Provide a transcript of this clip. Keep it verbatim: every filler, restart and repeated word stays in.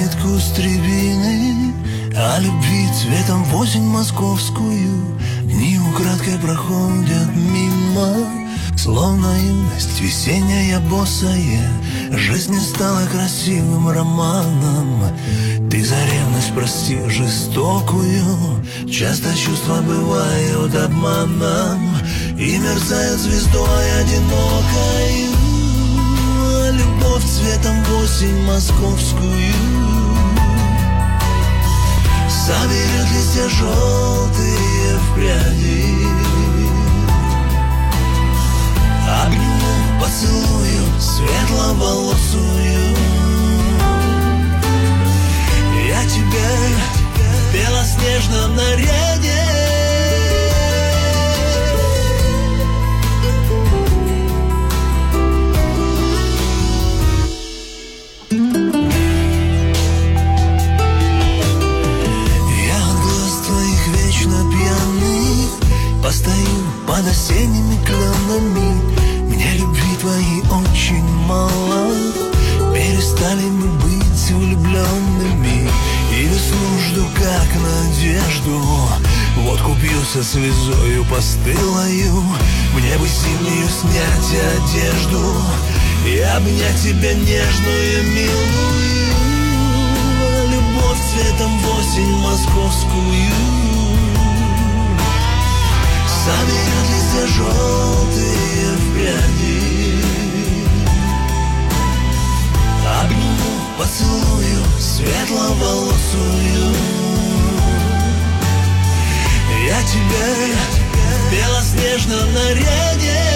нитку с рябины, о любви цветом в осень московскую. Дни украдкой проходят мимо, словно юность весенняя босая. Жизнь не стала красивым романом. Ты за ревность прости жестокую. Часто чувства бывают обманом и мерцают звездой одинокой. А любовь цветом в осень московскую соберет листья желтые в пряди. Обниму, поцелую светловолосую. Я тебя в белоснежном наряде. Я от глаз твоих вечно пьяный постою под осенними кленами. Мне любви твоей очень мало. Перестали мы быть влюбленными. И весну жду как надежду. Водку пью со слезою постылою. Мне бы зимнюю снять одежду и обнять тебя нежную, милую. Любовь цветом в осень московскую соберет листья желтые в пряди. Обниму, поцелую светловолосую. Я тебя в белоснежном наряде.